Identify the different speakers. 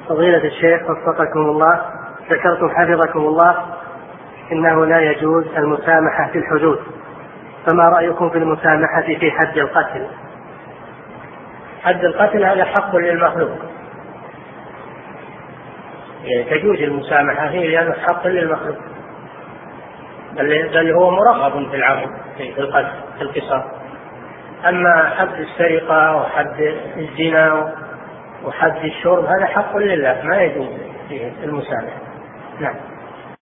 Speaker 1: فضيلة الشيخ وفقكم الله، ذكرتم حفظكم الله إنه لا يجوز المسامحة في الحدود، فما رأيكم في المسامحة في حد القتل؟
Speaker 2: حد القتل هذا حق للمخلوق، تجوز المسامحة فيه لأنه حق للمخلوق، بل هو مرغب في العفو في القتل في القصاص. أما حد السرقة وحد الزنا وحد الشرب هذا حق لله، ما يجوز فيه المسامحة. نعم.